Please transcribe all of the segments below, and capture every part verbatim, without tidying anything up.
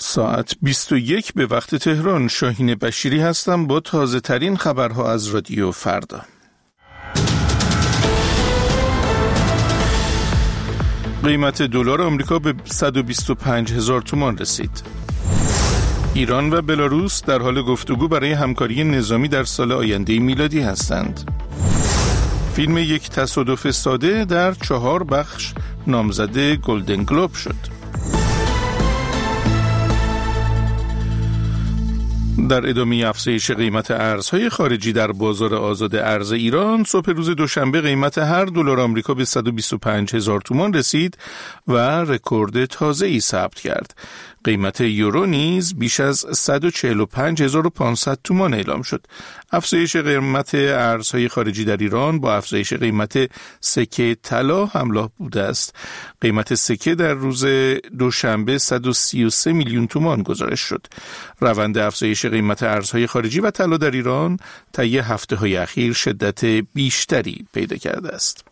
ساعت بیست و یک به وقت تهران. شاهین بشیری هستم با تازه ترین خبرها از رادیو فردا. قیمت دلار آمریکا به صد و بیست و پنج هزار تومان رسید. ایران و بلاروس در حال گفتگو برای همکاری نظامی در سال آینده میلادی هستند. فیلم یک تصادف ساده در چهار بخش نامزد گلدن گلوب شد. در ادامه افزایش قیمت ارزهای خارجی در بازار آزاد ارز ایران، صبح روز دوشنبه قیمت هر دلار آمریکا به صد و بیست و پنج هزار تومان رسید و رکورد تازه‌ای ثبت کرد. قیمت یورو نیز بیش از صد و چهل و پنج هزار و پانصد تومان اعلام شد. افزایش قیمت ارزهای خارجی در ایران با افزایش قیمت سکه طلا همراه بوده است. قیمت سکه در روز دوشنبه صد و سی و سه میلیون تومان گزارش شد. روند افزایش قیمت ارزهای خارجی و طلا در ایران طی هفته‌های اخیر شدت بیشتری پیدا کرده است.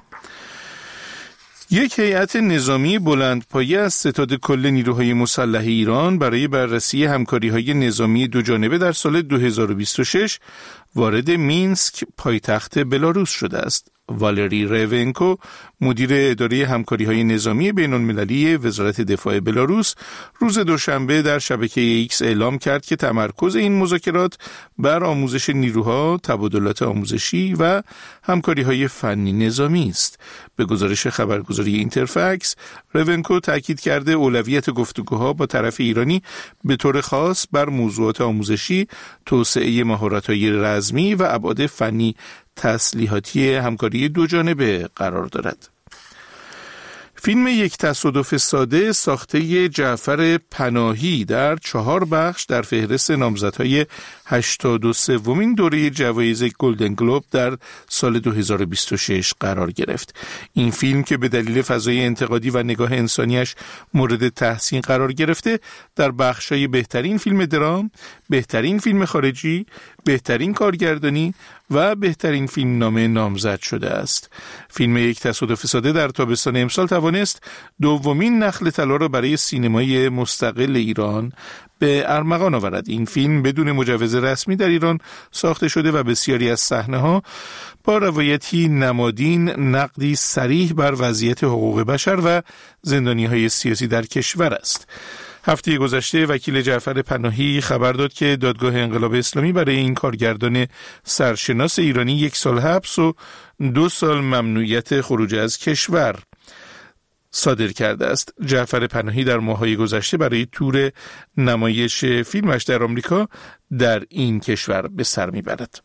یک هیئت نظامی بلندپایه از ستاد کل نیروهای مسلح ایران برای بررسی همکاری‌های نظامی دوجانبه در سال دو هزار و بیست و شش وارد مینسک پایتخت بلاروس شده است. والری ریونکو، مدیر اداره همکاری‌های نظامی بین‌المللی وزارت دفاع بلاروس، روز دوشنبه در شبکه ایکس اعلام کرد که تمرکز این مذاکرات بر آموزش نیروها، تبادلات آموزشی و همکاری‌های فنی نظامی است. به گزارش خبرگزاری اینترفکس، ریونکو تاکید کرده اولویت گفتگوها با طرف ایرانی به طور خاص بر موضوعات آموزشی، توسعه مهارت‌های رزمی و ابعاد فنی تسلیحاتی همکاری دوجانبه قرار دارد. فیلم یک تصادف ساده ساخته جعفر پناهی در چهار بخش در فهرست نامزدهای هشتاد و سومین دوره جوایز گلدن گلوب در سال دو هزار و بیست و شش قرار گرفت. این فیلم که به دلیل فضای انتقادی و نگاه انسانیش مورد تحسین قرار گرفته، در بخش‌های بهترین فیلم درام، بهترین فیلم خارجی، بهترین کارگردانی و بهترین فیلم نامه نامزد شده است. فیلم یک تصادف ساده در تابستان امسال توانست دومین نخل طلا را برای سینمای مستقل ایران به ارمغان آورد. این فیلم بدون مجوز رسمی در ایران ساخته شده و بسیاری از صحنه‌ها با روایتی نمادین نقدی صریح بر وضعیت حقوق بشر و زندانی‌های سیاسی در کشور است. هفته گذشته وکیل جعفر پناهی خبر داد که دادگاه انقلاب اسلامی برای این کارگردان سرشناس ایرانی یک سال حبس و دو سال ممنوعیت خروج از کشور صادر کرده است. جعفر پناهی در ماه‌های گذشته برای تور نمایش فیلمش در آمریکا در این کشور به سر میبرد.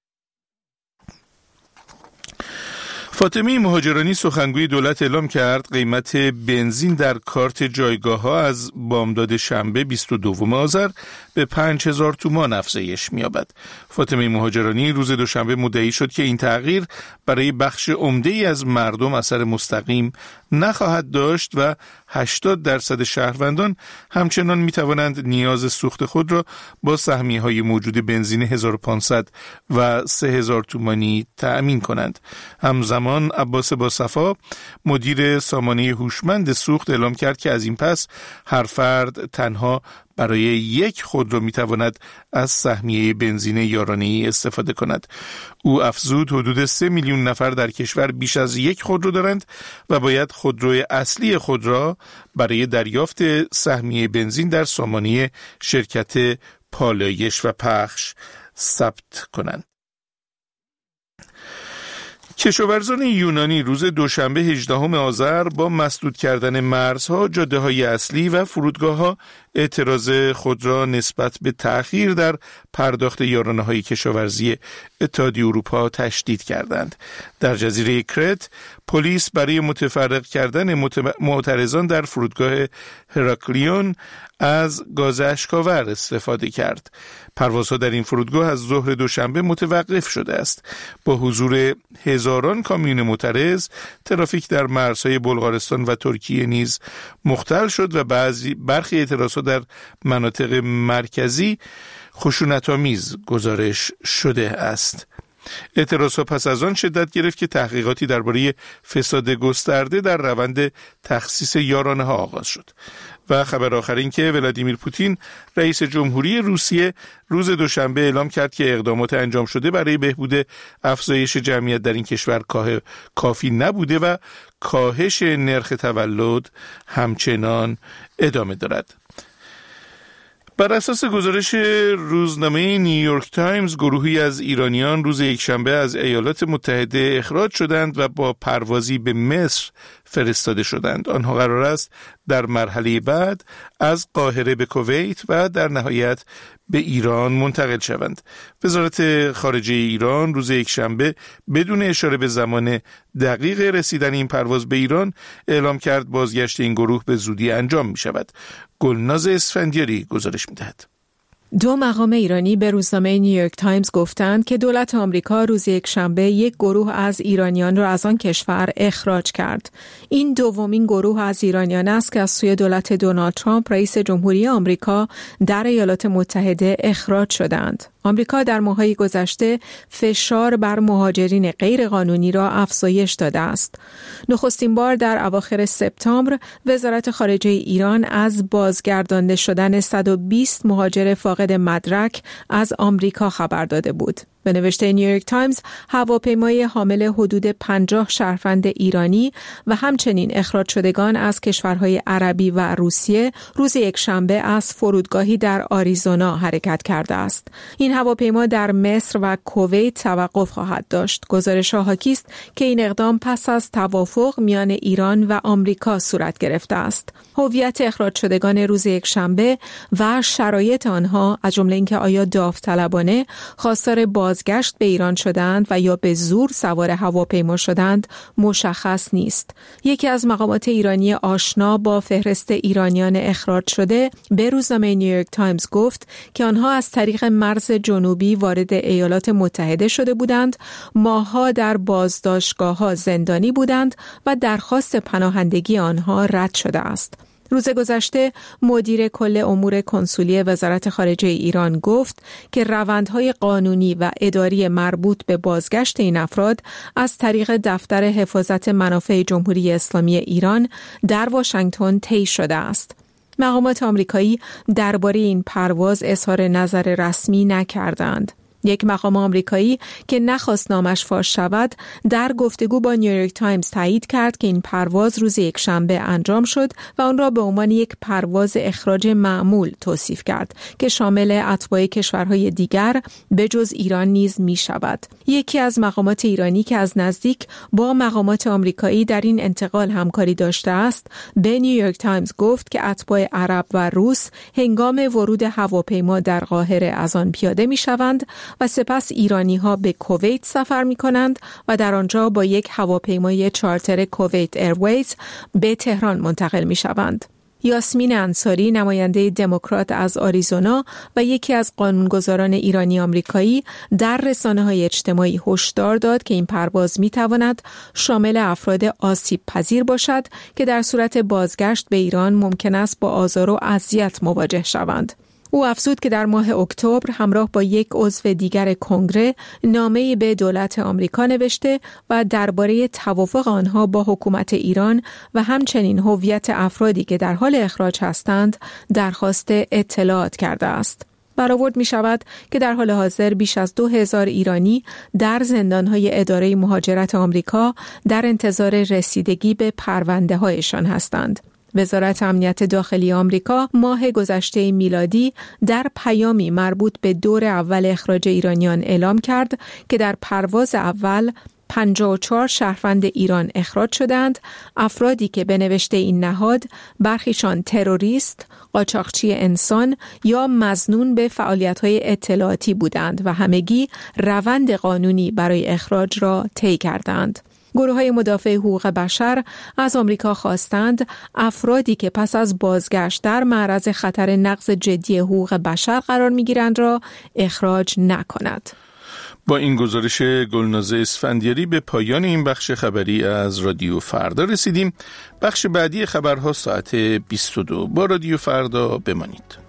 فاطمه مهاجرانی سخنگوی دولت اعلام کرد قیمت بنزین در کارت جایگاه‌ها از بامداد شنبه بیست و دوم آذر به پنج هزار تومان افزایش می‌یابد. فاطمه مهاجرانی روز دوشنبه مدعی شد که این تغییر برای بخش عمده‌ای از مردم اثر مستقیم نخواهد داشت و هشتاد درصد شهروندان همچنان می‌توانند نیاز سوخت خود را با سهمیه‌های موجود بنزین هزار و پانصد و سه هزار تومانی تأمین کنند. همزمان عباس باصفا، مدیر سامانه هوشمند سوخت، اعلام کرد که از این پس هر فرد تنها برای یک خودرو میتواند از سهمیه بنزین یارانه‌ای استفاده کند. او افزود حدود سه میلیون نفر در کشور بیش از یک خودرو دارند و باید خودروی اصلی خود را برای دریافت سهمیه بنزین در سامانه شرکت پالایش و پخش ثبت کنند. کشاورزان یونانی روز دوشنبه هجدهم آذر با مسدود کردن مرزها، جاده‌های اصلی و فرودگاه‌ها اعتراض خود را نسبت به تأخیر در پرداخت یارانه‌های کشاورزی اتحادیه اروپا تشدید کردند. در جزیره کرت، پلیس برای متفرق کردن معترضان در فرودگاه هراکلیون از گاز اشک‌آور استفاده کرد. پروازها در این فرودگاه از ظهر دوشنبه متوقف شده است. با حضور هزاران کامیون معترض، ترافیک در مرزهای بلغارستان و ترکیه نیز مختل شد و بعضی برخی اعتراضات در مناطق مرکزی خشونت‌آمیز گزارش شده است. اعتراضها پس از آن شدت گرفت که تحقیقاتی درباره فساد گسترده در روند تخصیص یارانه‌ها آغاز شد. و خبر آخر این که ولادیمیر پوتین رئیس جمهوری روسیه روز دوشنبه اعلام کرد که اقدامات انجام شده برای بهبود افزایش جمعیت در این کشور کافی نبوده و کاهش نرخ تولد همچنان ادامه دارد. بر اساس گزارش روزنامه نیویورک تایمز، گروهی از ایرانیان روز یکشنبه از ایالات متحده اخراج شدند و با پروازی به مصر فرستاده شدند. آنها قرار است در مرحله بعد از قاهره به کویت و در نهایت به ایران منتقل شوند. وزارت خارجه ایران روز یکشنبه بدون اشاره به زمان دقیق رسیدن این پرواز به ایران اعلام کرد بازگشت این گروه به زودی انجام می شود. گلناز اسفندیاری گزارش می دهد. دو مقام ایرانی به روزنامه نیویورک تایمز گفتند که دولت آمریکا روز یکشنبه یک گروه از ایرانیان را از آن کشور اخراج کرد. این دومین گروه از ایرانیان است که از سوی دولت دونالد ترامپ رئیس جمهوری آمریکا در ایالات متحده اخراج شدند. آمریکا در ماه‌های گذشته فشار بر مهاجرین غیرقانونی را افزایش داده است. نخستین بار در اواخر سپتامبر وزارت خارجه ایران از بازگردانده شدن صد و بیست مهاجر فاقد مدرک از آمریکا خبر داده بود. به نوشته نیویورک تایمز، هواپیمای حامل حدود پنجاه شهروند ایرانی و همچنین اخراج شدگان از کشورهای عربی و روسیه روز یکشنبه از فرودگاهی در آریزونا حرکت کرده است. این هواپیما در مصر و کویت توقف خواهد داشت. گزارش‌ها حاکی است که این اقدام پس از توافق میان ایران و آمریکا صورت گرفته است. هویت اخراج شدگان روز یکشنبه و شرایط آنها، از جمله اینکه آیا داوطلبانه خواستار بازگشت به ایران شدند و یا به زور سوار هواپیما شدند، مشخص نیست. یکی از مقامات ایرانی آشنا با فهرست ایرانیان اخراج شده به روزنامه نیویورک تایمز گفت که آنها از طریق مرز جنوبی وارد ایالات متحده شده بودند، ماه‌ها در بازداشتگاه‌ها زندانی بودند و درخواست پناهندگی آنها رد شده است. روز گذشته مدیر کل امور کنسولی وزارت خارجه ایران گفت که روندهای قانونی و اداری مربوط به بازگشت این افراد از طریق دفتر حفاظت منافع جمهوری اسلامی ایران در واشنگتن طی شده است. مقامات آمریکایی درباره این پرواز اظهار نظر رسمی نکردند. یک مقام آمریکایی که نخواست نامش فاش شود در گفتگو با نیویورک تایمز تایید کرد که این پرواز روز یکشنبه انجام شد و آن را به عنوان یک پرواز اخراج معمول توصیف کرد که شامل اتباع کشورهای دیگر به جز ایران نیز می شود. یکی از مقامات ایرانی که از نزدیک با مقامات آمریکایی در این انتقال همکاری داشته است به نیویورک تایمز گفت که اتباع عرب و روس هنگام ورود هواپیما در قاهره از آن پیاده می شوند و سپس ایرانی ها به کویت سفر می کنند و در آنجا با یک هواپیمای چارتر کویت ایرویز به تهران منتقل می شوند. یاسمین انصاری، نماینده دموکرات از آریزونا و یکی از قانونگذاران ایرانی آمریکایی، در رسانه‌های اجتماعی هشدار داد که این پرواز می‌تواند شامل افراد آسیب پذیر باشد که در صورت بازگشت به ایران ممکن است با آزار و اذیت مواجه شوند. او افزود که در ماه اکتبر همراه با یک عضو دیگر کنگره نامه‌ای به دولت آمریکا نوشته و درباره توافق آنها با حکومت ایران و همچنین هویت افرادی که در حال اخراج هستند درخواست اطلاعات کرده است. برآورد می شود که در حال حاضر بیش از دو هزار ایرانی در زندانهای اداره مهاجرت آمریکا در انتظار رسیدگی به پرونده هایشان هستند. وزارت امنیت داخلی آمریکا ماه گذشته میلادی در پیامی مربوط به دور اول اخراج ایرانیان اعلام کرد که در پرواز اول پنجاه و چهار شهروند ایران اخراج شدند، افرادی که به نوشته این نهاد برخیشان تروریست، قاچاقچی انسان یا مظنون به فعالیت‌های اطلاعاتی بودند و همگی روند قانونی برای اخراج را طی کردند. گروه‌های مدافع حقوق بشر از آمریکا خواستند افرادی که پس از بازگشت در معرض خطر نقض جدی حقوق بشر قرار می‌گیرند را اخراج نکند. با این گزارش گلناز اسفندیاری به پایان این بخش خبری از رادیو فردا رسیدیم. بخش بعدی خبرها ساعت بیست و دو. با رادیو فردا بمانید.